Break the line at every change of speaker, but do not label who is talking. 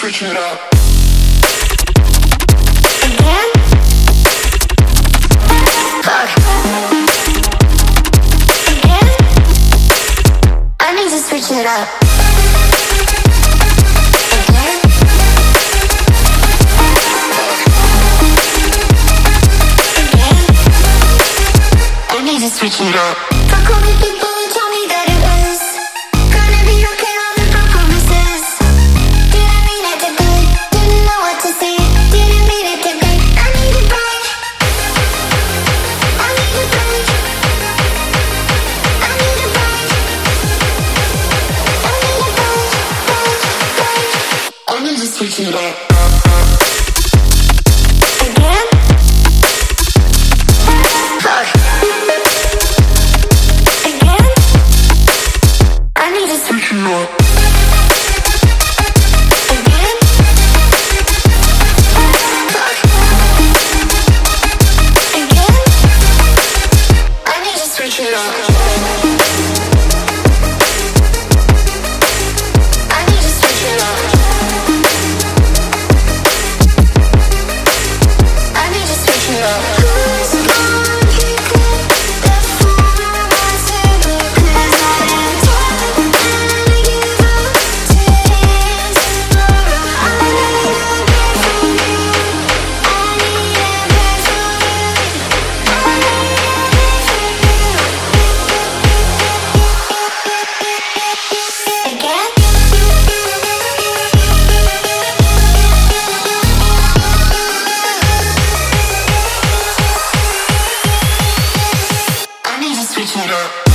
switch it up.
Again? Fuck. Again? I need to switch it up. Again? Again?
I need to switch it up.
Fuck all the people who told me that it was gonna be okay, all the broke promises. Didn't mean it to be, didn't know what to say, didn't mean it to be. I need a break. I need a break. I need a break. I need a break.
I need to switch it up.
Again? Fuck. Again? I need to
Switch it up.
again? Fuck. Again? I need to switch it up. I need to switch it up. I need to switch it up. Who's gonna pick up the phone or answer the calls? I am tired and I give up till tomorrow. I need a break from you. I need a break from you. I need a break from you. Again?
I need to switch it up.